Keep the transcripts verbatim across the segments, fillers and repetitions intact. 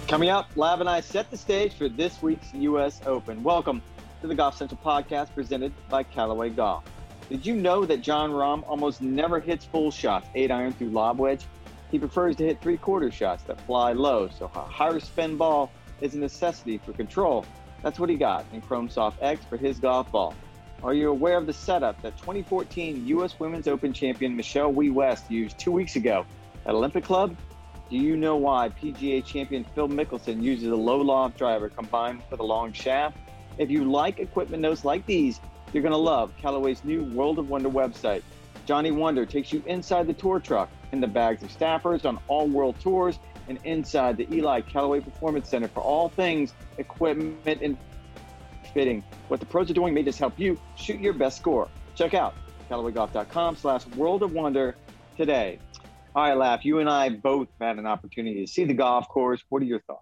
Coming up, Lav and I set the stage for this week's U S Open. Welcome to the Golf Central podcast presented by Callaway Golf. Did you know that Jon Rahm almost never hits full shots, eight iron through lob wedge? He prefers to hit three-quarter shots that fly low, so a higher spin ball is a necessity for control. That's what he got in Chrome Soft X for his golf ball. Are you aware of the setup that twenty fourteen U S Women's Open champion Michelle Wie West used two weeks ago at Olympic Club? Do you know why P G A champion Phil Mickelson uses a low loft driver combined with a long shaft? If you like equipment notes like these, you're going to love Callaway's new World of Wonder website. Johnny Wonder takes you inside the tour truck, in the bags of staffers on all world tours, and inside the Eli Callaway Performance Center for all things equipment and fitting. What the pros are doing may just help you shoot your best score. Check out CallawayGolf.com slash World of Wonder today. All right, Laff, you and I both had an opportunity to see the golf course. What are your thoughts?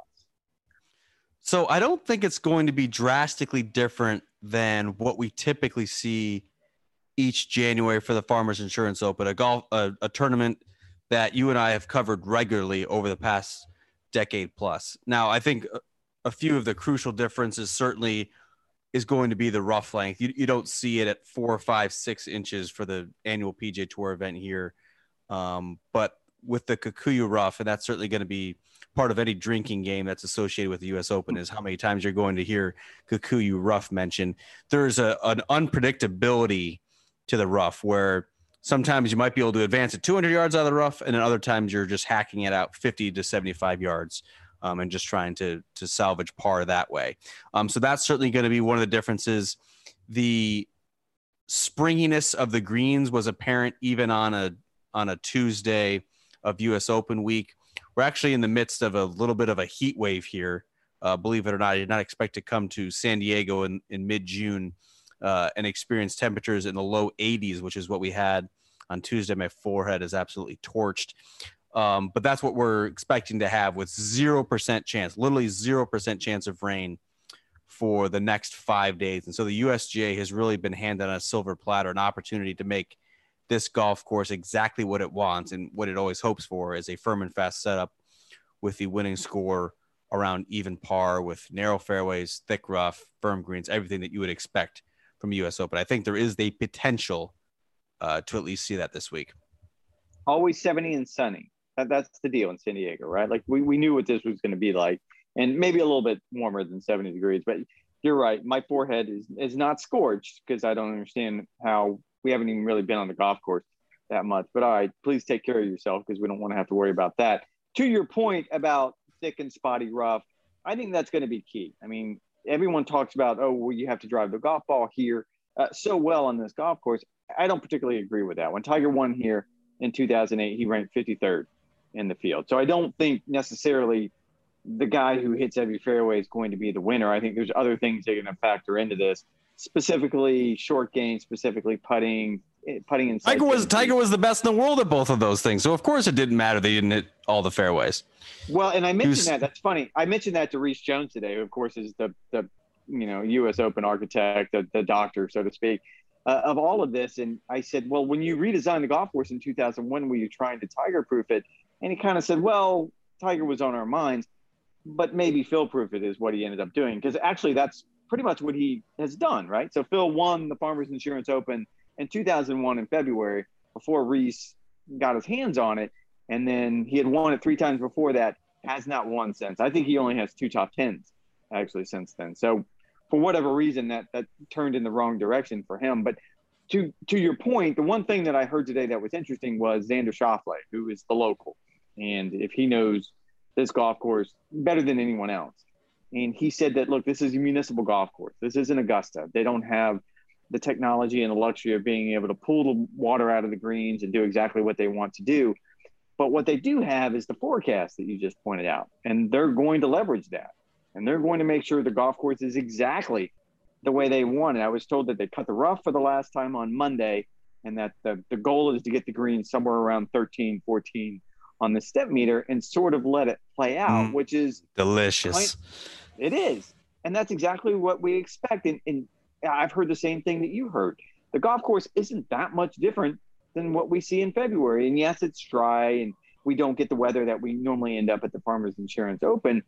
So I don't think it's going to be drastically different than what we typically see each January for the Farmers Insurance Open, a golf a, a tournament that you and I have covered regularly over the past decade plus. Now, I think a, a few of the crucial differences certainly is going to be the rough length. You, you don't see it at four, five, six inches for the annual P G A Tour event here. Um, but with the Kikuyu rough, and that's certainly going to be part of any drinking game that's associated with the U S Open, is how many times you're going to hear Kikuyu rough mentioned. There's a, an unpredictability to the rough where sometimes you might be able to advance it two hundred yards out of the rough, and then other times you're just hacking it out fifty to seventy-five yards um, and just trying to, to salvage par that way. Um, so that's certainly going to be one of the differences. The springiness of the greens was apparent even on a on a Tuesday of U S Open week. We're actually in the midst of a little bit of a heat wave here. Uh, believe it or not, I did not expect to come to San Diego in, in mid-June uh, and experience temperatures in the low eighties, which is what we had on Tuesday. My forehead is absolutely torched. Um, but that's what we're expecting to have, with zero percent chance, literally zero percent chance of rain for the next five days. And so the U S G A has really been handed on a silver platter an opportunity to make this golf course exactly what it wants and what it always hopes for, is a firm and fast setup with the winning score around even par, with narrow fairways, thick rough, firm greens, everything that you would expect from U S Open. I think there is the potential uh, to at least see that this week. Always seventy and sunny. That, that's the deal in San Diego, right? Like we, we knew what this was going to be like, and maybe a little bit warmer than seventy degrees, but you're right. My forehead is, is not scorched because I don't understand how we haven't even really been on the golf course that much. But all right, please take care of yourself because we don't want to have to worry about that. To your point about thick and spotty rough, I think that's going to be key. I mean, everyone talks about, oh, well, you have to drive the golf ball here uh, so well on this golf course. I don't particularly agree with that. When Tiger won here in two thousand eight, he ranked fifty-third in the field. So I don't think necessarily the guy who hits every fairway is going to be the winner. I think there's other things that are going to factor into this, specifically short game, specifically putting, putting inside. Tiger was Tiger was the best in the world at both of those things. So of course it didn't matter that he didn't hit all the fairways. Well, and I mentioned was, that. That's funny. I mentioned that to Reese Jones today, who of course is the the you know U S Open architect, the, the doctor, so to speak, uh, of all of this. And I said, well, when you redesigned the golf course in two thousand one, were you trying to Tiger proof it? And he kind of said, well, Tiger was on our minds, but maybe Phil proof it is what he ended up doing, because actually that's pretty much what he has done, right? So Phil won the Farmers Insurance Open in two thousand one in February before Reese got his hands on it. And then he had won it three times before that, has not won since. I think he only has two top tens actually since then. So for whatever reason, that that turned in the wrong direction for him. But to to your point, the one thing that I heard today that was interesting was Xander Schauffele, who is the local. And if he knows this golf course better than anyone else. And he said that, look, this is a municipal golf course. This isn't Augusta. They don't have the technology and the luxury of being able to pull the water out of the greens and do exactly what they want to do. But what they do have is the forecast that you just pointed out. And they're going to leverage that. And they're going to make sure the golf course is exactly the way they want it. I was told that they cut the rough for the last time on Monday, and that the, the goal is to get the green somewhere around thirteen, fourteen on the step meter and sort of let it play out, mm, which is delicious. Kind, it is. And that's exactly what we expect. And, and I've heard the same thing that you heard. The golf course isn't that much different than what we see in February. And yes, it's dry and we don't get the weather that we normally end up at the Farmers Insurance Open.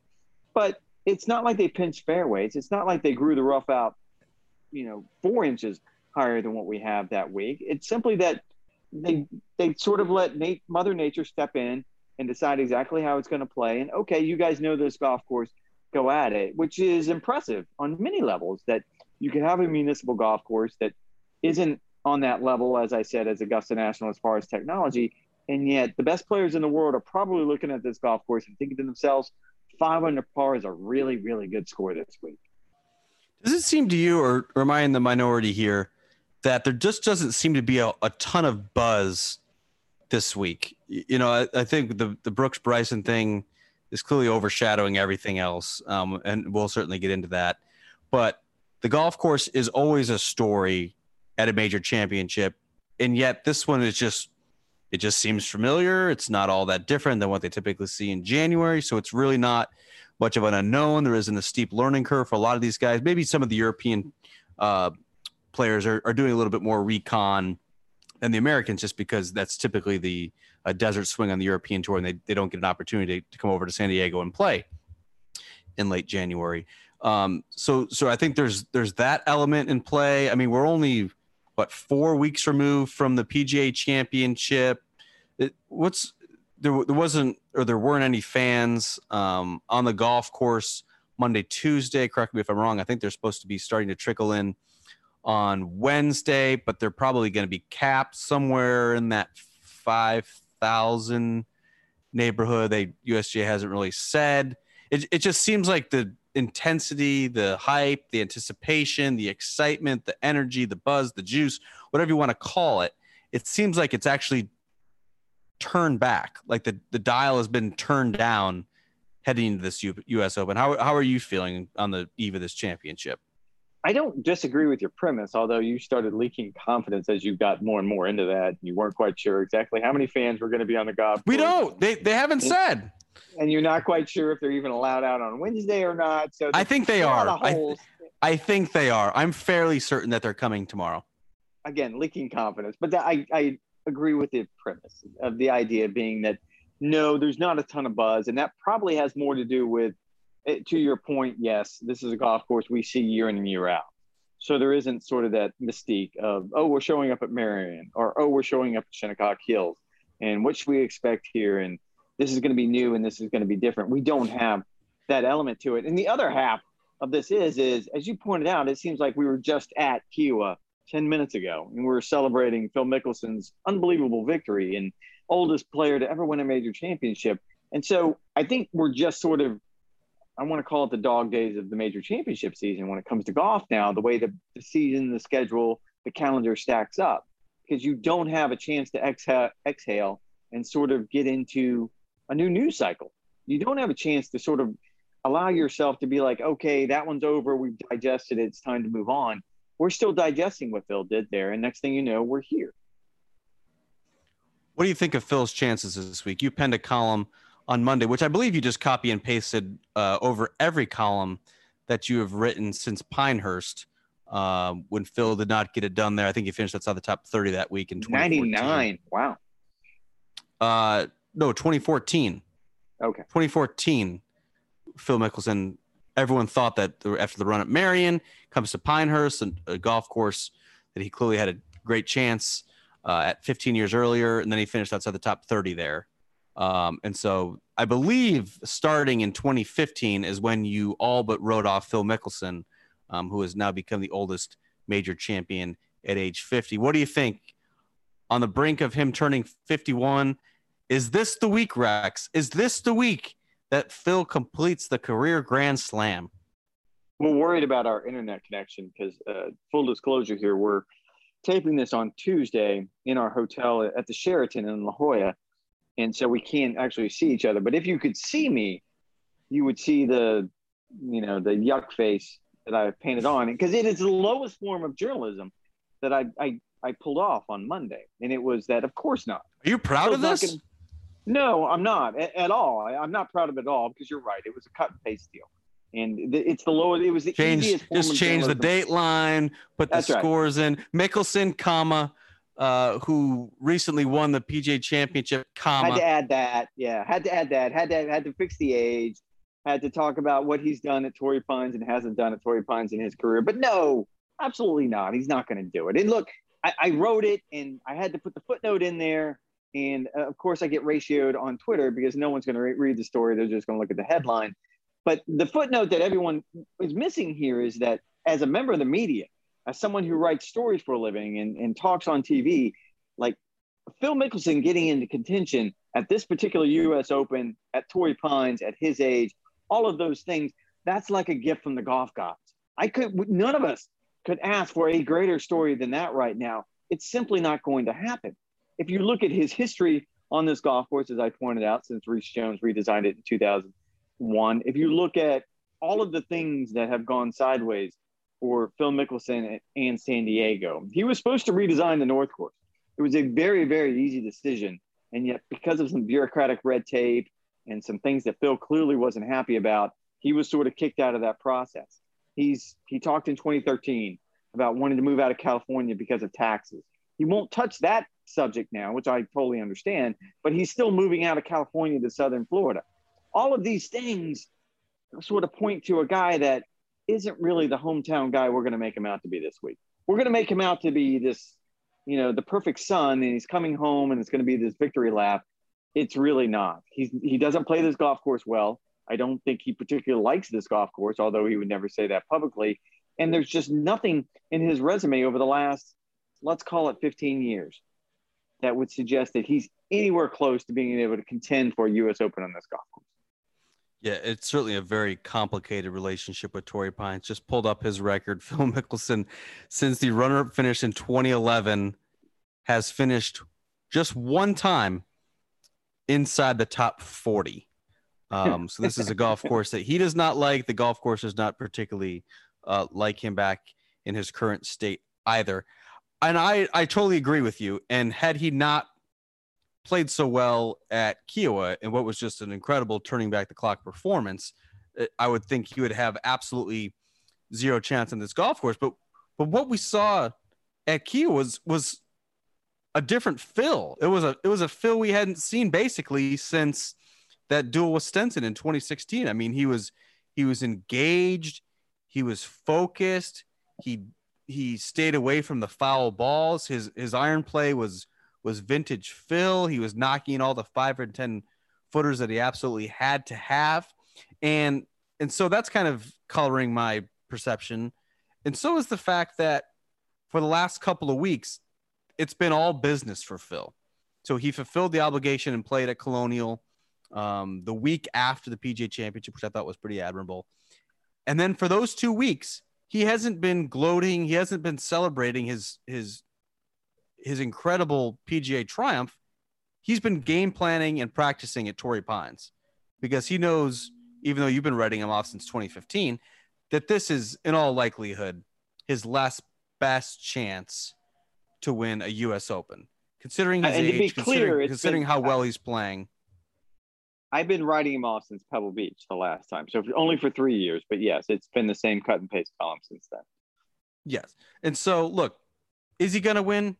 but it's not like they pinched fairways. It's not like they grew the rough out, you know, four inches higher than what we have that week. It's simply that they they sort of let Nate, Mother Nature step in and decide exactly how it's going to play. And okay, you guys know this golf course, go at it, which is impressive on many levels. That you can have a municipal golf course that isn't on that level, as I said, as Augusta National as far as technology, and yet the best players in the world are probably looking at this golf course and thinking to themselves, five under par is a really, really good score this week. Does it seem to you, or, or am I in the minority here, that there just doesn't seem to be a, a ton of buzz this week? You know, I, I think the, the Brooks Bryson thing is clearly overshadowing everything else, um, and we'll certainly get into that. But the golf course is always a story at a major championship, and yet this one is just it just seems familiar. It's not all that different than what they typically see in January, so it's really not much of an unknown. There isn't a steep learning curve for a lot of these guys. Maybe some of the European uh, players are, are doing a little bit more recon than the Americans, just because that's typically the uh, desert swing on the European tour, and they, they don't get an opportunity to come over to San Diego and play in late January. Um, so so I think there's there's that element in play. I mean, we're only what four weeks removed from the P G A Championship. It, what's there? There wasn't or there weren't any fans um, on the golf course Monday, Tuesday. Correct me if I'm wrong. I think they're supposed to be starting to trickle in on Wednesday, but they're probably going to be capped somewhere in that five thousand neighborhood. They U S G A hasn't really said. It it just seems like the intensity, the hype, the anticipation, the excitement, the energy, the buzz, the juice, whatever you want to call it, it seems like it's actually turned back. Like the, the dial has been turned down heading into this U- U.S. Open. How how are you feeling on the eve of this championship? I don't disagree with your premise, although you started leaking confidence as you got more and more into that. You weren't quite sure exactly how many fans were going to be on the golf course. We don't. They they haven't and, said. And you're not quite sure if they're even allowed out on Wednesday or not. So I think they are. I, th- I think they are. I'm fairly certain that they're coming tomorrow. Again, leaking confidence. But that, I, I agree with the premise of the idea being that, no, there's not a ton of buzz. And that probably has more to do with, to your point, yes, this is a golf course we see year in and year out. So there isn't sort of that mystique of, oh, we're showing up at Marion, or, oh, we're showing up at Shinnecock Hills, and what should we expect here? And this is going to be new and this is going to be different. We don't have that element to it. And the other half of this is, is as you pointed out, it seems like we were just at Kiawah ten minutes ago, and we were celebrating Phil Mickelson's unbelievable victory and oldest player to ever win a major championship. And so I think we're just sort of, I want to call it the dog days of the major championship season when it comes to golf now, the way the, the season, the schedule, the calendar stacks up, because you don't have a chance to exhale, exhale and sort of get into a new news cycle. You don't have a chance to sort of allow yourself to be like, okay, that one's over. We've digested it. It's time to move on. We're still digesting what Phil did there. And next thing you know, we're here. What do you think of Phil's chances this week? You penned a column on Monday, which I believe you just copy and pasted uh, over every column that you have written since Pinehurst. Uh, when Phil did not get it done there, I think he finished outside the top thirty that week in twenty fourteen. ninety-nine. Wow. Uh, no, twenty fourteen. Okay. twenty fourteen, Phil Mickelson, everyone thought that after the run at Marion, comes to Pinehurst, and a golf course that he clearly had a great chance uh, at fifteen years earlier, and then he finished outside the top thirty there. Um, and so I believe starting in twenty fifteen is when you all but wrote off Phil Mickelson, um, who has now become the oldest major champion at age fifty. What do you think? On the brink of him turning fifty-one, is this the week, Rex? Is this the week that Phil completes the career Grand Slam? We're worried about our internet connection because, uh, full disclosure here, we're taping this on Tuesday in our hotel at the Sheraton in La Jolla. And so we can't actually see each other. But if you could see me, you would see the, you know, the yuck face that I painted on. Because it is the lowest form of journalism that I, I, I pulled off on Monday. And it was that, of course not. Are you proud of this? Gonna, no, I'm not at, at all. I, I'm not proud of it at all because you're right. It was a cut and paste deal. And the, it's the lowest. It was the change, easiest form just of change the journalism. date line, put the That's right. scores in. Mickelson, comma, uh, who recently won the P G A Championship, comma. Had to add that. Yeah, had to add that. Had to had to fix the age. had to talk about what he's done at Torrey Pines and hasn't done at Torrey Pines in his career. But no, absolutely not. He's not going to do it. And look, I, I wrote it and I had to put the footnote in there. And uh, of course, I get ratioed on Twitter because no one's going to re- read the story. They're just going to look at the headline. But the footnote that everyone is missing here is that as a member of the media, as someone who writes stories for a living and, and talks on T V, like Phil Mickelson getting into contention at this particular U S Open, at Torrey Pines, at his age, all of those things, that's like a gift from the golf gods. I could, none of us could ask for a greater story than that right now. It's simply not going to happen. If you look at his history on this golf course, as I pointed out, since Rees Jones redesigned it in two thousand one, if you look at all of the things that have gone sideways for Phil Mickelson and San Diego, he was supposed to redesign the North Course. It was a very, very easy decision. And yet, because of some bureaucratic red tape and some things that Phil clearly wasn't happy about, he was sort of kicked out of that process. He's he talked in twenty thirteen about wanting to move out of California because of taxes. He won't touch that subject now, which I totally understand, but he's still moving out of California to Southern Florida. All of these things sort of point to a guy that isn't really the hometown guy we're going to make him out to be this week. We're going to make him out to be this, you know, the perfect son, and he's coming home and it's going to be this victory lap. It's really not. He's, he doesn't play this golf course well. I don't think he particularly likes this golf course, although he would never say that publicly. And there's just nothing in his resume over the last, let's call it fifteen years, that would suggest that he's anywhere close to being able to contend for a U S Open on this golf course. Yeah, it's certainly a very complicated relationship with Torrey Pines. Just pulled up his record. Phil Mickelson, since the runner-up finish in twenty eleven, has finished just one time inside the top forty. Um, so this is a golf course that he does not like. The golf course does not particularly uh, like him back in his current state either. And I, I totally agree with you. And had he not played so well at Kiawah and what was just an incredible turning back the clock performance, I would think he would have absolutely zero chance on this golf course. But but what we saw at Kiawah was was a different Phil. It was a it was a Phil we hadn't seen basically since that duel with Stenson in twenty sixteen. I mean, he was he was engaged, he was focused, he he stayed away from the foul balls. His his iron play was was vintage Phil. He was knocking all the five or ten footers that he absolutely had to have. And, and so that's kind of coloring my perception. And so is the fact that for the last couple of weeks, it's been all business for Phil. So he fulfilled the obligation and played at Colonial um, the week after the P G A Championship, which I thought was pretty admirable. And then for those two weeks, he hasn't been gloating. He hasn't been celebrating his, his, his incredible P G A triumph. He's been game planning and practicing at Torrey Pines because he knows, even though you've been writing him off since twenty fifteen, that this is in all likelihood his last best chance to win a U S Open, considering his and age, to be considering, clear, considering been, how well he's playing. I've been writing him off since Pebble Beach the last time. So only for three years, but yes, it's been the same cut and paste column since then. Yes. And so look, is he going to win?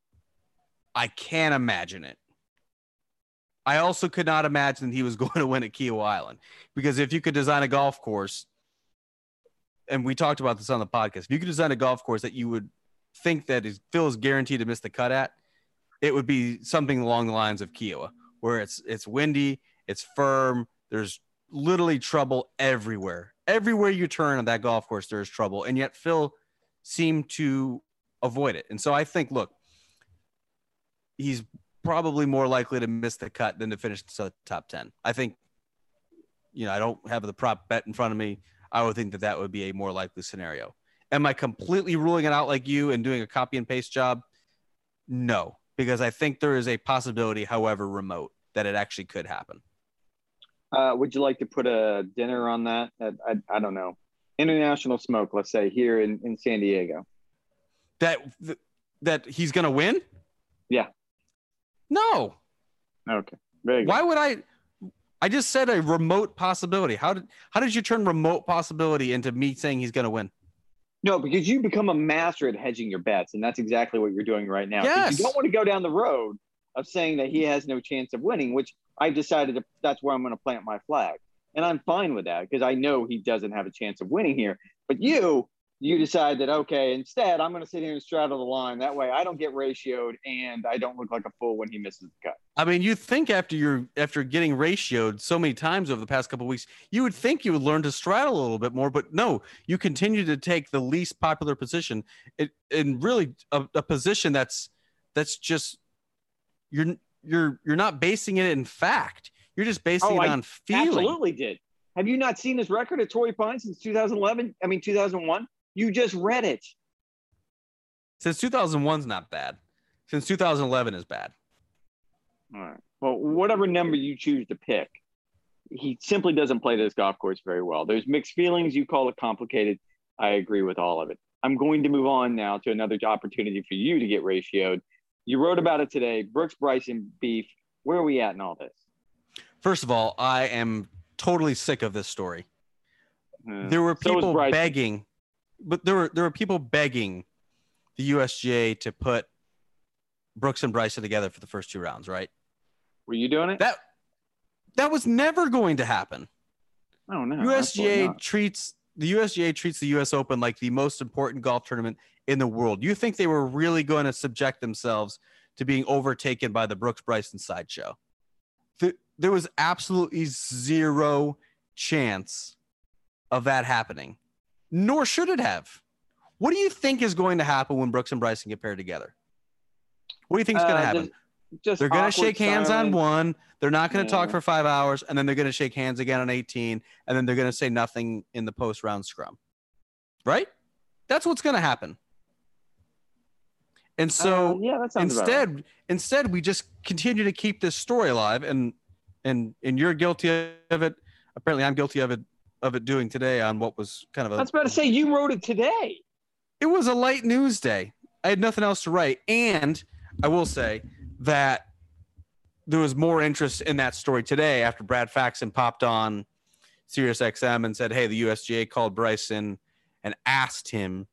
I can't imagine it. I also could not imagine he was going to win at Kiawah Island, because if you could design a golf course, and we talked about this on the podcast, if you could design a golf course that you would think that is Phil is guaranteed to miss the cut at, it would be something along the lines of Kiawah, where it's it's windy, it's firm, there's literally trouble everywhere. Everywhere you turn on that golf course, there's trouble, and yet Phil seemed to avoid it. And so I think, look, he's probably more likely to miss the cut than to finish the top ten. I think, you know, I don't have the prop bet in front of me. I would think that that would be a more likely scenario. Am I completely ruling it out like you and doing a copy and paste job? No, because I think there is a possibility, however remote, that it actually could happen. Uh, would you like to put a dinner on that? I, I, I don't know. International smoke, let's say, here in, in San Diego. That that he's going to win? Yeah. No. Okay. Very good. Why would I? I just said a remote possibility. How did how did you turn remote possibility into me saying he's going to win? No, because you become a master at hedging your bets, and that's exactly what you're doing right now. Yes. You don't want to go down the road of saying that he has no chance of winning, which I've decided to, that's where I'm going to plant my flag. And I'm fine with that because I know he doesn't have a chance of winning here. But you, you decide that, okay, instead, I'm going to sit here and straddle the line. That way I don't get ratioed and I don't look like a fool when he misses the cut. I mean, you think after you're after getting ratioed so many times over the past couple of weeks, you would think you would learn to straddle a little bit more, but no, you continue to take the least popular position, it, and really a, a position that's that's just you're you're you're not basing it in fact. You're just basing oh, it I on feeling. Absolutely did. Have you not seen his record at Torrey Pines since two thousand eleven? I mean, two thousand one? You just read it. Since two thousand one's not bad. Since two thousand eleven is bad. All right. Well, whatever number you choose to pick, he simply doesn't play this golf course very well. There's mixed feelings. You call it complicated. I agree with all of it. I'm going to move on now to another opportunity for you to get ratioed. You wrote about it today. Brooks Bryson beef. Where are we at in all this? First of all, I am totally sick of this story. Uh, there were people so begging, but there were there were people begging the U S G A to put Brooks and Bryson together for the first two rounds, right? Were you doing it? That that was never going to happen. Oh no. U S G A treats the U S G A treats the U S Open like the most important golf tournament in the world. You think they were really going to subject themselves to being overtaken by the Brooks Bryson sideshow? The, there was absolutely zero chance of that happening, nor should it have. What do you think is going to happen when Brooks and Bryson get paired together? What do you think is uh, going to happen? Just, just they're going to shake hands silence. on one. They're not going to yeah. talk for five hours, and then they're going to shake hands again on eighteen, and then they're going to say nothing in the post-round scrum. Right? That's what's going to happen. And so uh, yeah, that sounds instead, right. instead, we just continue to keep this story alive, and and and you're guilty of it. Apparently, I'm guilty of it of it doing today on what was kind of a. I was about to say you wrote it today. It was a light news day. I had nothing else to write, and I will say that there was more interest in that story today after Brad Faxon popped on Sirius X M and said, "Hey, the U S G A called Bryson and asked him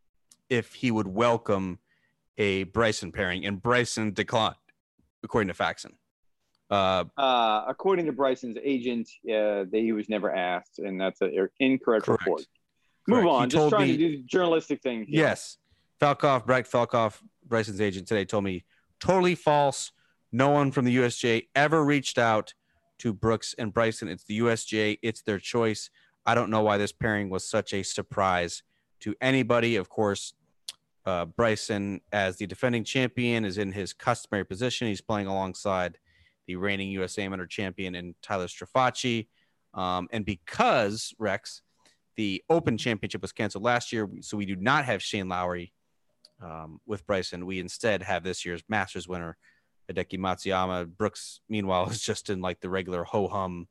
if he would welcome a Bryson pairing," and Bryson declined, according to Faxon. Uh, uh, according to Bryson's agent, uh, that he was never asked, and that's an incorrect correct. report. Move correct. on. He Just trying me, to do journalistic things. Here. Yes. Falkoff, Brett Falkoff, Bryson's agent today told me totally false. No one from the U S G A ever reached out to Brooks and Bryson. It's the U S G A. It's their choice. I don't know why this pairing was such a surprise to anybody. Of course, uh, Bryson, as the defending champion, is in his customary position. He's playing alongside the reigning U S Amateur champion in Tyler Strafacci. Um, and because, Rex, the Open Championship was canceled last year, so we do not have Shane Lowry um, with Bryson. We instead have this year's Masters winner, Hideki Matsuyama. Brooks, meanwhile, is just in like the regular ho-hum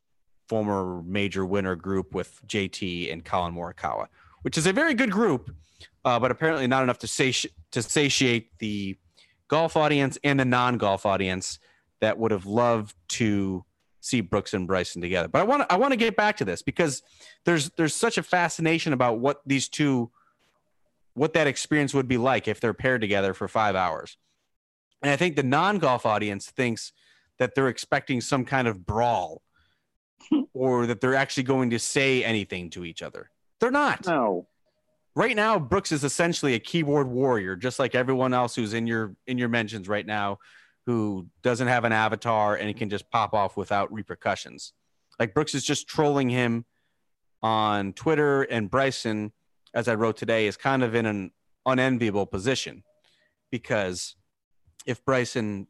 former major winner group with J T and Colin Morikawa, which is a very good group, uh, but apparently not enough to, sati- to satiate the golf audience and the non-golf audience that would have loved to see Brooks and Bryson together. But I want to I want to get back to this because there's there's such a fascination about what these two, what that experience would be like if they're paired together for five hours. And I think the non-golf audience thinks that they're expecting some kind of brawl or that they're actually going to say anything to each other. They're not. No. Right now, Brooks is essentially a keyboard warrior, just like everyone else who's in your in your mentions right now, who doesn't have an avatar and can just pop off without repercussions. Like Brooks is just trolling him on Twitter, and Bryson, as I wrote today, is kind of in an unenviable position because if Bryson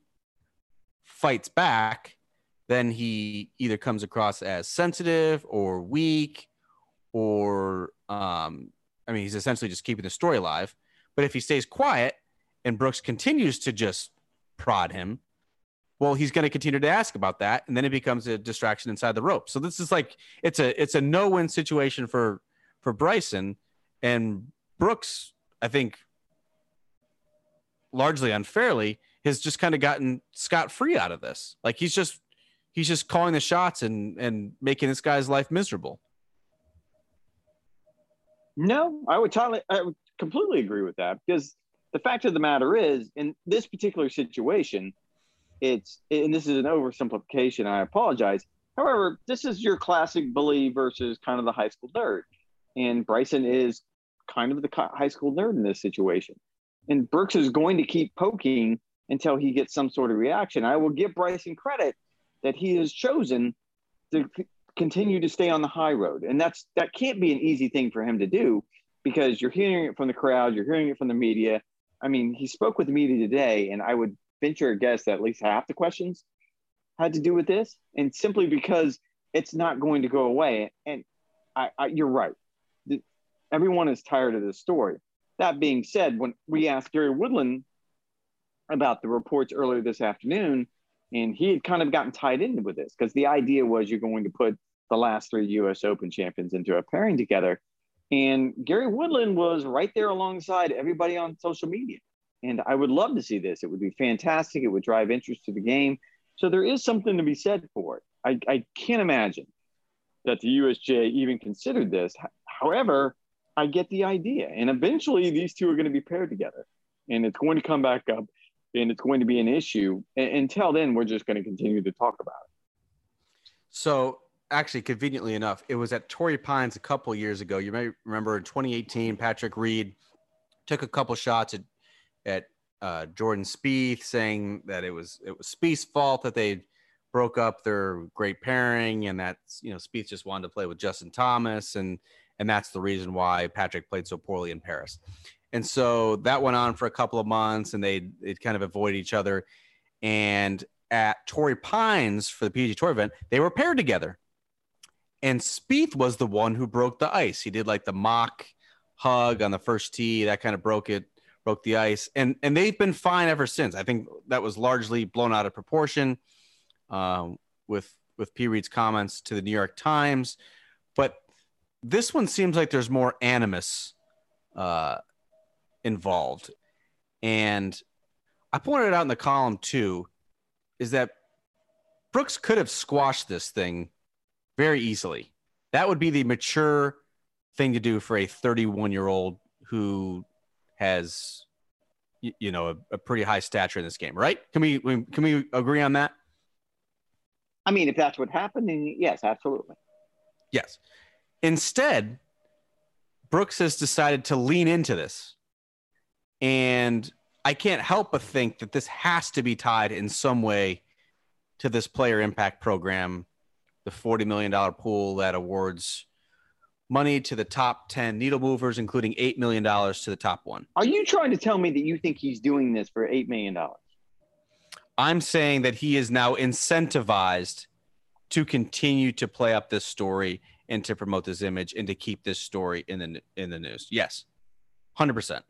fights back, then he either comes across as sensitive or weak or, um, I mean, he's essentially just keeping the story alive. But if he stays quiet and Brooks continues to just prod him, well, he's going to continue to ask about that, and then it becomes a distraction inside the rope. So this is like it's a it's a no-win situation for for Bryson, and Brooks, I think, largely unfairly, has just kind of gotten scot-free out of this. Like he's just he's just calling the shots and and making this guy's life miserable. No, I would totally, I would completely agree with that because the fact of the matter is, in this particular situation, it's, and this is an oversimplification, I apologize, However, this is your classic bully versus kind of the high school nerd. And Bryson is kind of the high school nerd in this situation. And Brooks is going to keep poking until he gets some sort of reaction. I will give Bryson credit that he has chosen to c- continue to stay on the high road. And that's that can't be an easy thing for him to do, because you're hearing it from the crowd, you're hearing it from the media. I mean, he spoke with the media today, and I would venture a guess that at least half the questions had to do with this, and simply because it's not going to go away. And I, I, you're right. The, everyone is tired of this story. That being said, when we asked Gary Woodland about the reports earlier this afternoon, and he had kind of gotten tied in with this, because the idea was you're going to put the last three U S Open champions into a pairing together. And Gary Woodland was right there alongside everybody on social media. And I would love to see this. It would be fantastic. It would drive interest to the game. So there is something to be said for it. I, I can't imagine that the U S J even considered this. However, I get the idea. And eventually these two are going to be paired together. And it's going to come back up, and it's going to be an issue. And until then, we're just going to continue to talk about it. So actually, conveniently enough, it was at Torrey Pines a couple years ago. You may remember in twenty eighteen, Patrick Reed took a couple shots at, at uh, Jordan Spieth, saying that it was it was Spieth's fault that they broke up their great pairing, and that, you know, Spieth just wanted to play with Justin Thomas, and and that's the reason why Patrick played so poorly in Paris. And so that went on for a couple of months, and they it kind of avoided each other. And at Torrey Pines for the P G A Tour event, they were paired together. And Spieth was the one who broke the ice. He did like the mock hug on the first tee. That kind of broke it, broke the ice. And and they've been fine ever since. I think that was largely blown out of proportion um, with, with P. Reed's comments to the New York Times. But this one seems like there's more animus uh, involved. And I pointed it out in the column too, is that Brooks could have squashed this thing very easily. That would be the mature thing to do for a thirty-one-year-old who has, you know, a, a pretty high stature in this game, right? Can we can we agree on that? I mean, if that's what happened, then yes, absolutely. Yes. Instead, Brooks has decided to lean into this. And I can't help but think that this has to be tied in some way to this player impact program, the forty million dollars pool that awards money to the top ten needle movers, including eight million dollars to the top one. Are you trying to tell me that you think he's doing this for eight million dollars? I'm saying that he is now incentivized to continue to play up this story and to promote this image and to keep this story in the in the news. Yes, one hundred percent.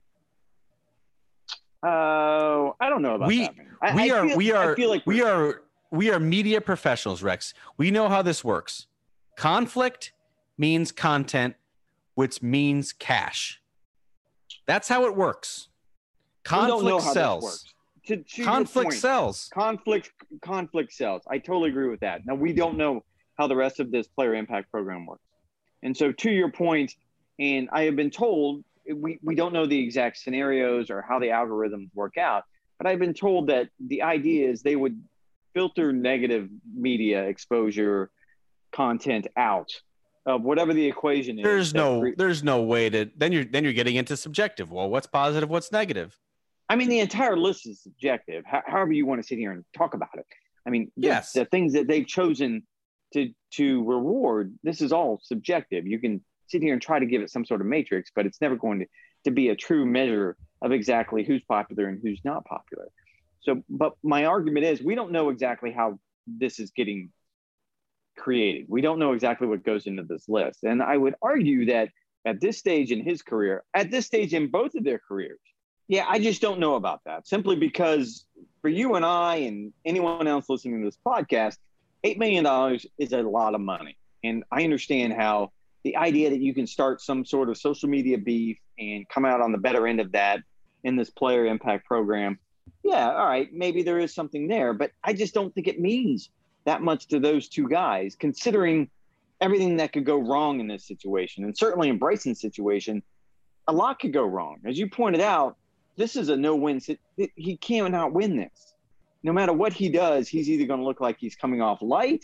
Oh, I don't know about we, that. Man. I, we I are feel, we are I feel like we are we are media professionals, Rex. We know how this works. Conflict means content, which means cash. That's how it works. Conflict sells. To, to conflict point, sells. Conflict conflict sells. I totally agree with that. Now, we don't know how the rest of this player impact program works. And so to your point, and I have been told, we, we don't know the exact scenarios or how the algorithms work out, but I've been told that the idea is they would filter negative media exposure content out of whatever the equation is. There's no cre- there's no way to then you're then you're getting into subjective. Well, what's positive, what's negative? I mean, the entire list is subjective, H- however you want to sit here and talk about it. I mean, the, yes. the things that they've chosen to to reward, this is all subjective. You can sit here and try to give it some sort of matrix, but it's never going to, to be a true measure of exactly who's popular and who's not popular. So, but my argument is we don't know exactly how this is getting created. We don't know exactly what goes into this list. And I would argue that at this stage in his career, at this stage in both of their careers, yeah, I just don't know about that. Simply because for you and I and anyone else listening to this podcast, eight million dollars is a lot of money. And I understand how the idea that you can start some sort of social media beef and come out on the better end of that in this player impact program. Yeah, all right, maybe there is something there, but I just don't think it means that much to those two guys, considering everything that could go wrong in this situation. And certainly in Bryson's situation, a lot could go wrong. As you pointed out, this is a no-win. He cannot win this. No matter what he does, he's either going to look like he's coming off light,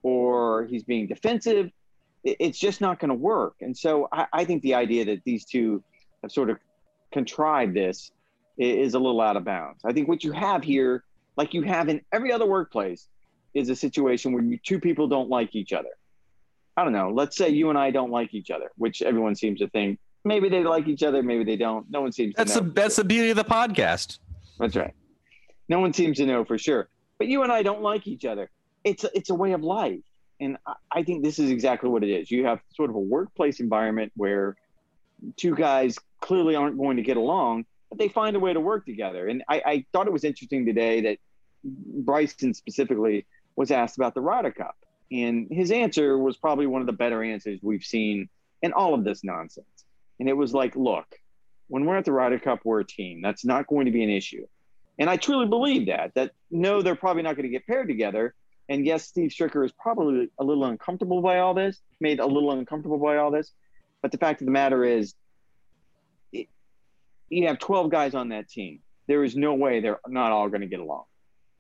or he's being defensive. It's just not going to work. And so I, I think the idea that these two have sort of contrived this is a little out of bounds. I think what you have here, like you have in every other workplace, is a situation where you, two people don't like each other. I don't know. Let's say you and I don't like each other, which everyone seems to think. Maybe they like each other, maybe they don't. No one seems that's to know. The, that's the beauty of the podcast. That's right. No one seems to know for sure. But you and I don't like each other. It's a, it's a way of life. And I, I think this is exactly what it is. You have sort of a workplace environment where two guys clearly aren't going to get along, but they find a way to work together. And I, I thought it was interesting today that Bryson specifically was asked about the Ryder Cup. And his answer was probably one of the better answers we've seen in all of this nonsense. And it was like, look, when we're at the Ryder Cup, we're a team. That's not going to be an issue. And I truly believe that, that no, they're probably not going to get paired together. And yes, Steve Stricker is probably a little uncomfortable by all this, made a little uncomfortable by all this. But the fact of the matter is, it, you have twelve guys on that team. There is no way they're not all going to get along.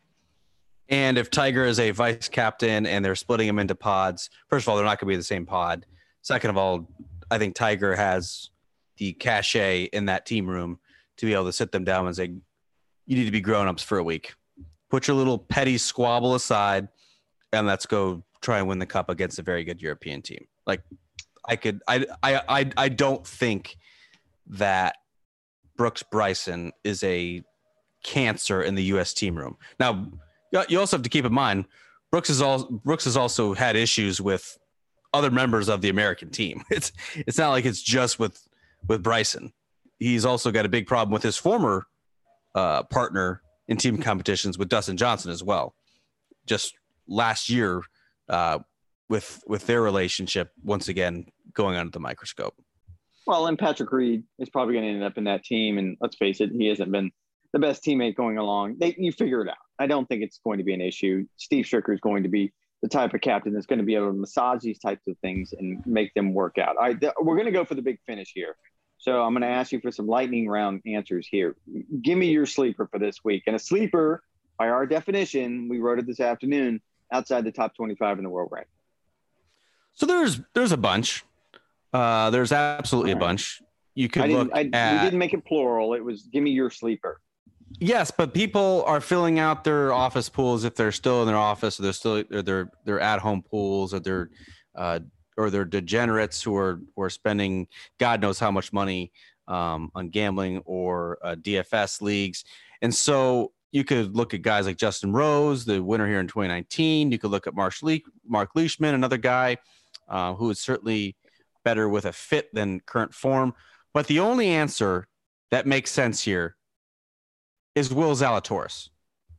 And if Tiger is a vice captain and they're splitting him into pods, first of all, they're not going to be the same pod. Second of all, I think Tiger has the cachet in that team room to be able to sit them down and say, you need to be grown-ups for a week. Put your little petty squabble aside and let's go try and win the cup against a very good European team. Like I could, I, I, I, I don't think that Brooks Bryson is a cancer in the U S team room. Now, you also have to keep in mind, Brooks is all Brooks has also had issues with other members of the American team. It's it's not like it's just with with Bryson. He's also got a big problem with his former uh, partner in team competitions with Dustin Johnson as well. Just last year, uh, with with their relationship once again going under the microscope. Well, and Patrick Reed is probably going to end up in that team, and let's face it, he hasn't been the best teammate going along. They, you figure it out. I don't think it's going to be an issue. Steve Stricker is going to be the type of captain that's going to be able to massage these types of things and make them work out. All right, th- we're going to go for the big finish here. So I'm going to ask you for some lightning round answers here. Give me your sleeper for this week. And a sleeper, by our definition, we wrote it this afternoon, outside the top twenty-five in the world rank. So there's there's a bunch. Uh, there's absolutely right. a bunch. You could I look I, at. We didn't make it plural. It was give me your sleeper. Yes, but people are filling out their office pools if they're still in their office, or they're still or they're they're at home pools, or they're uh, or they're degenerates who are who are spending God knows how much money um, on gambling or uh, D F S leagues. And so you could look at guys like Justin Rose, the winner here in twenty nineteen. You could look at Marsh Le- Mark Leishman, another guy uh, who is certainly better with a fit than current form. But the only answer that makes sense here is Will Zalatoris.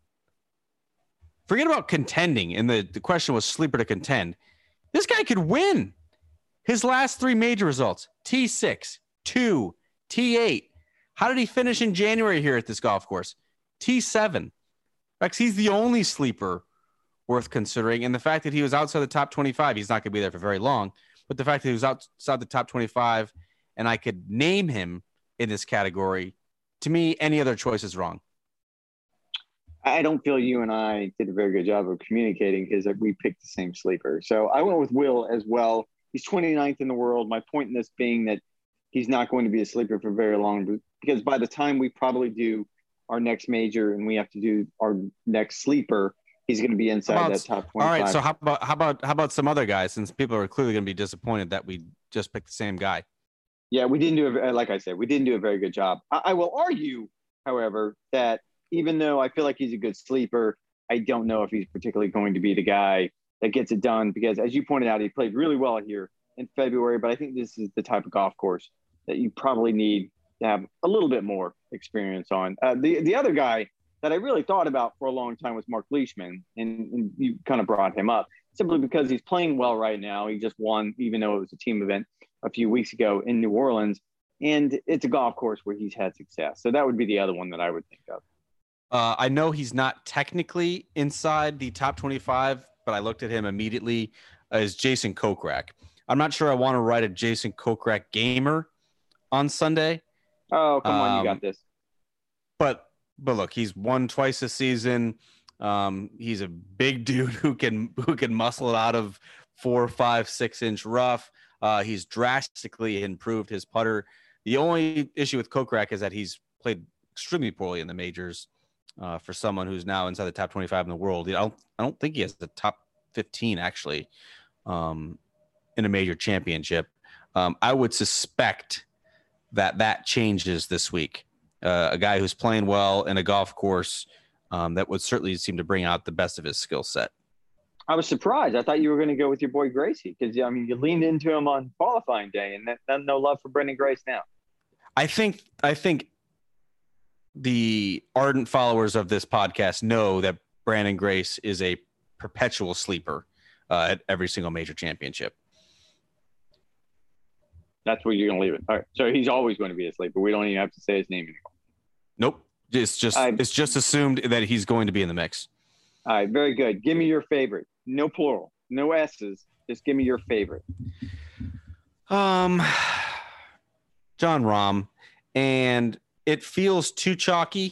Forget about contending, and the, the question was sleeper to contend. This guy could win. His last three major results, T six, two, T eight. How did he finish in January here at this golf course? T seven. Rex, he's the only sleeper worth considering, and the fact that he was outside the top twenty-five, he's not going to be there for very long, but the fact that he was outside the top twenty-five, and I could name him in this category, to me, any other choice is wrong. I don't feel you and I did a very good job of communicating because we picked the same sleeper. So I went with Will as well. He's twenty-ninth in the world. My point in this being that he's not going to be a sleeper for very long because by the time we probably do our next major and we have to do our next sleeper, he's going to be inside about, that top twenty-five. All right. So how about how about how about some other guys? Since people are clearly going to be disappointed that we just picked the same guy. Yeah, we didn't do a, like I said, we didn't do a very good job. I, I will argue, however, that even though I feel like he's a good sleeper, I don't know if he's particularly going to be the guy that gets it done because, as you pointed out, he played really well here in February. But I think this is the type of golf course that you probably need to have a little bit more experience on. Uh, the the other guy that I really thought about for a long time was Mark Leishman, and, and you kind of brought him up simply because he's playing well right now. He just won, even though it was a team event a few weeks ago in New Orleans, and it's a golf course where he's had success. So that would be the other one that I would think of. Uh, I know he's not technically inside the top twenty-five, but I looked at him immediately as Jason Kokrak. I'm not sure I want to write a Jason Kokrak gamer on Sunday. Oh, come on, um, you got this. But but look, he's won twice this season. Um, he's a big dude who can who can muscle it out of four, five, six inch rough. Uh, he's drastically improved his putter. The only issue with Kokrak is that he's played extremely poorly in the majors. Uh, for someone who's now inside the top twenty-five in the world, I don't I don't think he has the top fifteen actually um, in a major championship. Um, I would suspect that that changes this week. Uh, a guy who's playing well in a golf course um, that would certainly seem to bring out the best of his skill set. I was surprised. I thought you were going to go with your boy Gracie because, I mean, you leaned into him on qualifying day, and then no love for Brendan Grace now. I think I think the ardent followers of this podcast know that Brandon Grace is a perpetual sleeper uh, at every single major championship. That's where you're going to leave it. All right. So he's always going to be a sleeper. We don't even have to say his name anymore. Nope. It's just I, it's just assumed that he's going to be in the mix. All right. Very good. Give me your favorite. No plural. No S's. Just give me your favorite. Um, Jon Rahm. And it feels too chalky,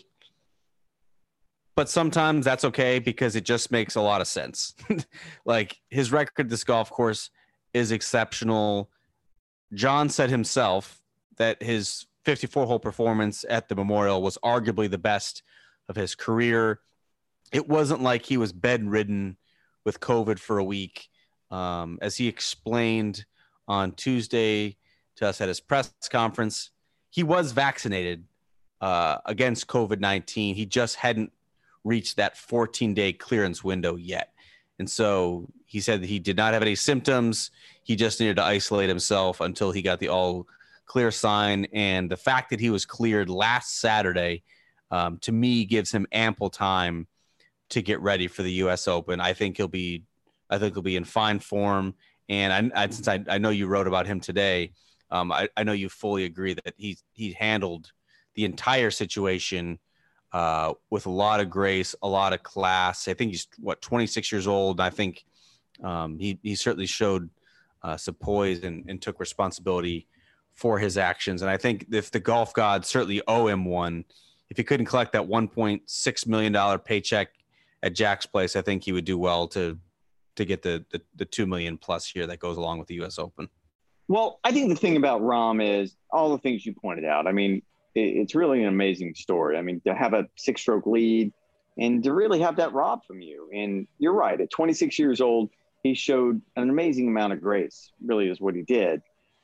but sometimes that's okay because it just makes a lot of sense. Like his record at this golf course is exceptional. John said himself that his fifty-four hole performance at the Memorial was arguably the best of his career. It wasn't like he was bedridden with COVID for a week. Um, as he explained on Tuesday to us at his press conference, he was vaccinated uh, against COVID nineteen. He just hadn't reached that fourteen day clearance window yet. And so he said that he did not have any symptoms. He just needed to isolate himself until he got the all clear sign. And the fact that he was cleared last Saturday, um, to me, gives him ample time to get ready for the U S Open. I think he'll be, I think he'll be in fine form. And I, I since I, I know you wrote about him today, um, I, I know you fully agree that he he handled the entire situation uh, with a lot of grace, a lot of class. I think he's what twenty-six years old. I think um, he he certainly showed uh, some poise and, and took responsibility for his actions. And I think if the golf gods certainly owe him one, if he couldn't collect that one point six million dollars paycheck at Jack's Place, I think he would do well to to get the, the the two million plus here that goes along with the U S Open. Well, I think the thing about Rahm is all the things you pointed out. I mean, it's really an amazing story. I mean, to have a six-stroke lead and to really have that robbed from you. And you're right. At twenty-six years old, he showed an amazing amount of grace, really is what he did.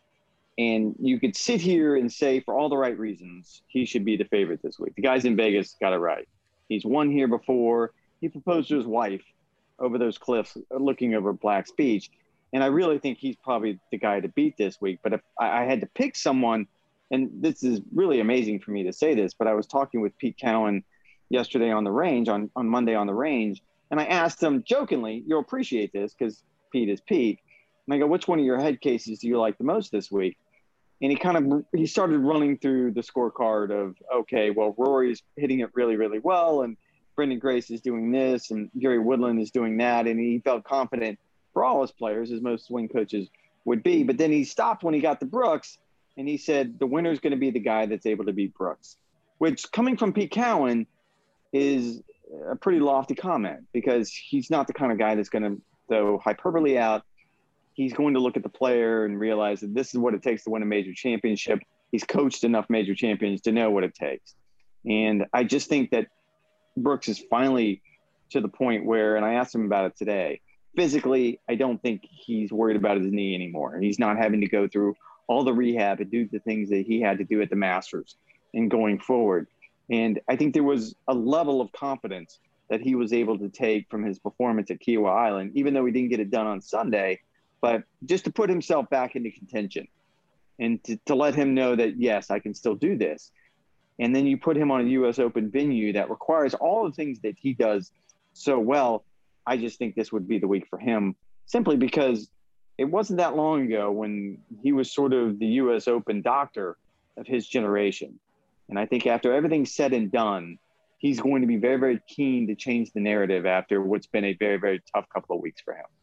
And you could sit here and say, for all the right reasons, he should be the favorite this week. The guys in Vegas got it right. He's won here before. He proposed to his wife over those cliffs looking over Black's Beach. And I really think he's probably the guy to beat this week. But if I, I had to pick someone, and this is really amazing for me to say this, but I was talking with Pete Cowan yesterday on the range, on, on Monday on the range, and I asked him jokingly, you'll appreciate this because Pete is Pete. And I go, which one of your head cases do you like the most this week? And he kind of, he started running through the scorecard of, okay, well, Rory's hitting it really, really well. And Brendan Grace is doing this and Gary Woodland is doing that. And he felt confident for all his players, as most swing coaches would be. But then he stopped when he got to Brooks, and he said the winner is going to be the guy that's able to beat Brooks, which coming from Pete Cowan is a pretty lofty comment because he's not the kind of guy that's going to throw hyperbole out. He's going to look at the player and realize that this is what it takes to win a major championship. He's coached enough major champions to know what it takes. And I just think that Brooks is finally to the point where, and I asked him about it today, physically, I don't think he's worried about his knee anymore. He's not having to go through all the rehab and do the things that he had to do at the Masters and going forward. And I think there was a level of confidence that he was able to take from his performance at Kiawah Island, even though he didn't get it done on Sunday, but just to put himself back into contention and to, to let him know that, yes, I can still do this. And then you put him on a U S Open venue that requires all the things that he does so well. I just think this would be the week for him simply because it wasn't that long ago when he was sort of the U S Open doctor of his generation. And I think after everything's said and done, he's going to be very, very keen to change the narrative after what's been a very, very tough couple of weeks for him.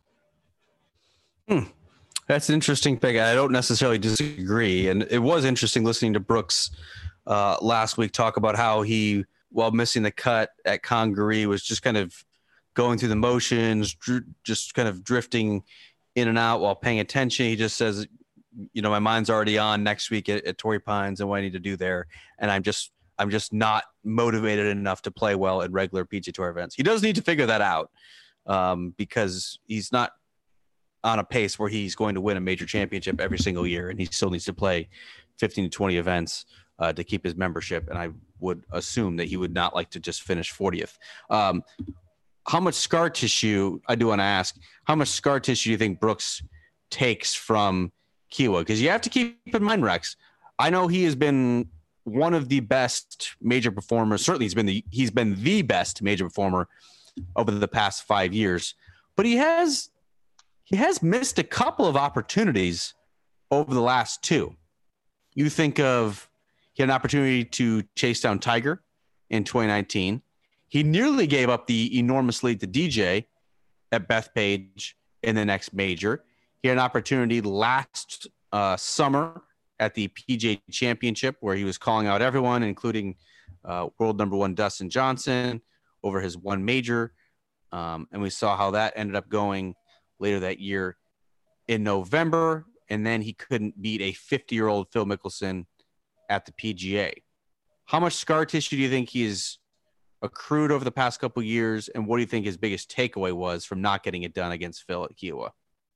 Hmm. That's an interesting pick. I don't necessarily disagree. And it was interesting listening to Brooks uh, last week talk about how he, while missing the cut at Congaree, was just kind of going through the motions, dr- just kind of drifting in and out while paying attention. He just says, you know, my mind's already on next week at, at Torrey Pines and what I need to do there. And I'm just, I'm just not motivated enough to play well at regular P G A Tour events. He does need to figure that out um, because he's not on a pace where he's going to win a major championship every single year. And he still needs to play fifteen to twenty events uh, to keep his membership. And I would assume that he would not like to just finish fortieth. Um, how much scar tissue, I do want to ask, how much scar tissue do you think Brooks takes from Kiawah? Because you have to keep in mind, Rex, I know he has been one of the best major performers. Certainly he's been the, he's been the best major performer over the past five years, but he has, he has missed a couple of opportunities over the last two. You think of, he had an opportunity to chase down Tiger in twenty nineteen. He nearly gave up the enormous lead to D J at Bethpage in the next major. He had an opportunity last uh, summer at the P G A Championship where he was calling out everyone, including uh, world number one Dustin Johnson, over his one major. Um, and we saw how that ended up going later that year in November. And then he couldn't beat a fifty-year-old Phil Mickelson at the P G A. How much scar tissue do you think he's accrued over the past couple of years? And what do you think his biggest takeaway was from not getting it done against Phil at Kiawah?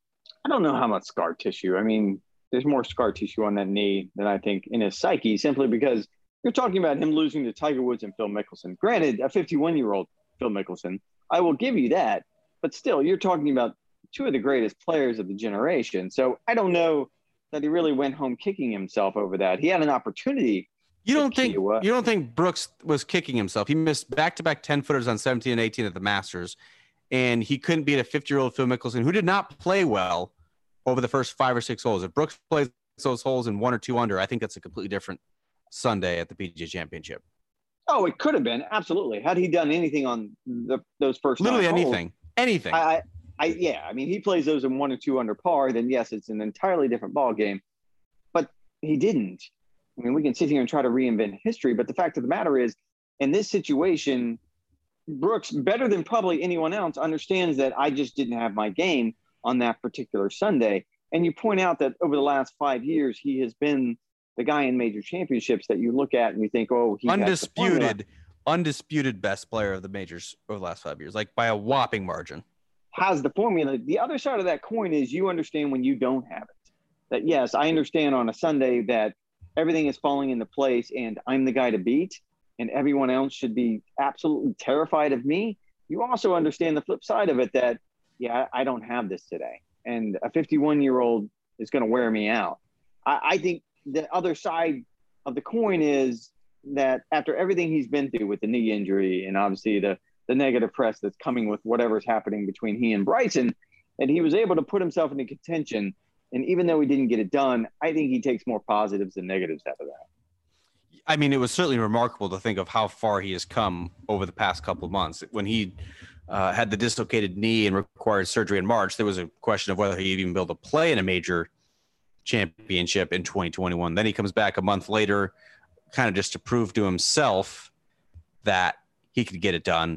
I don't know how much scar tissue. I mean, there's more scar tissue on that knee than I think in his psyche, simply because you're talking about him losing to Tiger Woods and Phil Mickelson. Granted, a fifty-one-year-old Phil Mickelson, I will give you that. But still, you're talking about two of the greatest players of the generation. So I don't know that he really went home kicking himself over that. He had an opportunity. You don't think Kiawah. You don't think Brooks was kicking himself? He missed back-to-back ten-footers on seventeen and eighteen at the Masters, and he couldn't beat a fifty-year-old Phil Mickelson who did not play well over the first five or six holes. If Brooks plays those holes in one or two under, I think that's a completely different Sunday at the P G A Championship. Oh, it could have been, absolutely. Had he done anything on the, those first literally nine anything, holes, anything. I, I, yeah, I mean, he plays those in one or two under par, then yes, it's an entirely different ball game. But he didn't. I mean, we can sit here and try to reinvent history, but the fact of the matter is, in this situation, Brooks, better than probably anyone else, understands that I just didn't have my game on that particular Sunday. And you point out that over the last five years, he has been the guy in major championships that you look at and you think, oh, he undisputed, undisputed best player of the majors over the last five years, like by a whopping margin. Has the formula. The other side of that coin is you understand when you don't have it. That yes, I understand on a Sunday that everything is falling into place and I'm the guy to beat and everyone else should be absolutely terrified of me. You also understand the flip side of it that, yeah, I don't have this today. And a fifty-one-year-old is going to wear me out. I, I think the other side of the coin is that after everything he's been through with the knee injury and obviously the, the negative press that's coming with whatever's happening between he and Bryson, and he was able to put himself into contention. And even though he didn't get it done, I think he takes more positives than negatives out of that. I mean, it was certainly remarkable to think of how far he has come over the past couple of months. When he uh, had the dislocated knee and required surgery in March, there was a question of whether he'd even be able to play in a major championship in twenty twenty-one. Then he comes back a month later, kind of just to prove to himself that he could get it done.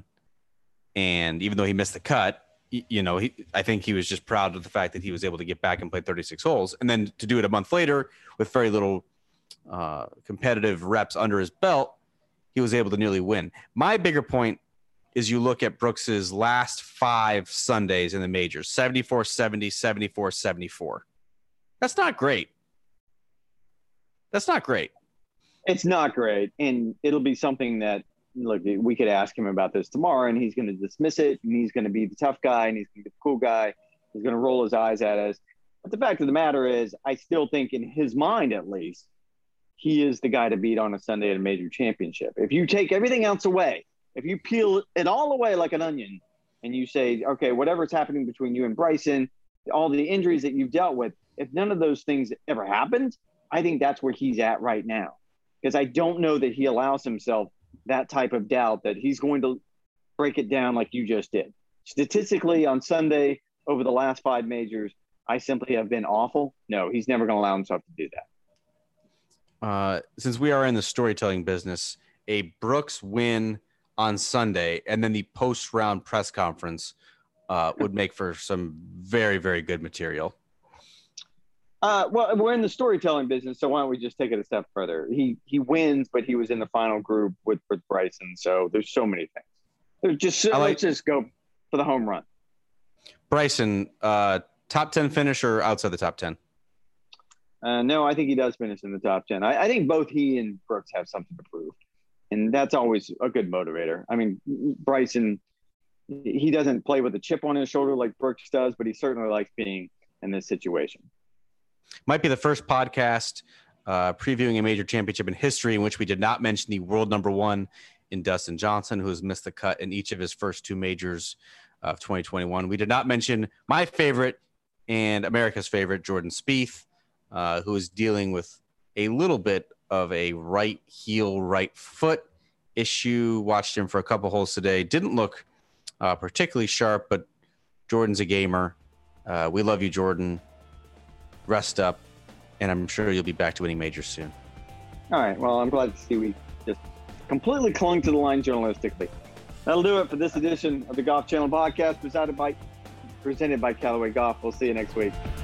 And even though he missed the cut, you know, he, I think he was just proud of the fact that he was able to get back and play thirty-six holes. And then to do it a month later with very little uh, competitive reps under his belt, he was able to nearly win. My bigger point is you look at Brooks's last five Sundays in the majors, seventy-four seventy, seventy-four seventy-four. That's not great. That's not great. It's not great. And it'll be something that, look, we could ask him about this tomorrow and he's going to dismiss it and he's going to be the tough guy and he's going to be the cool guy. He's going to roll his eyes at us. But the fact of the matter is, I still think in his mind, at least, he is the guy to beat on a Sunday at a major championship. If you take everything else away, if you peel it all away like an onion and you say, okay, whatever's happening between you and Bryson, all the injuries that you've dealt with, if none of those things ever happened, I think that's where he's at right now. Because I don't know that he allows himself that type of doubt that he's going to break it down like you just did. Statistically, on Sunday, over the last five majors, I simply have been awful. No, he's never going to allow himself to do that. Uh, since we are in the storytelling business, a Brooks win on Sunday, and then the post-round press conference uh, would make for some very, very good material. Uh, well, we're in the storytelling business, so why don't we just take it a step further? He he wins, but he was in the final group with, with Bryson, so there's so many things. There's just I like- let's just go for the home run. Bryson, uh, top ten finish or outside the top ten? Uh, no, I think he does finish in the top ten. I, I think both he and Brooks have something to prove, and that's always a good motivator. I mean, Bryson, he doesn't play with a chip on his shoulder like Brooks does, but he certainly likes being in this situation. Might be the first podcast uh, previewing a major championship in history in which we did not mention the world number one in Dustin Johnson, who has missed the cut in each of his first two majors of twenty twenty-one. We did not mention my favorite and America's favorite, Jordan Spieth, uh, who is dealing with a little bit of a right heel, right foot issue. Watched him for a couple holes today. Didn't look uh, particularly sharp, but Jordan's a gamer. Uh, we love you, Jordan. Rest up, and I'm sure you'll be back to winning majors soon. All right. Well, I'm glad to see we just completely clung to the line journalistically. That'll do it for this edition of the Golf Channel podcast presented by, presented by Callaway Golf. We'll see you next week.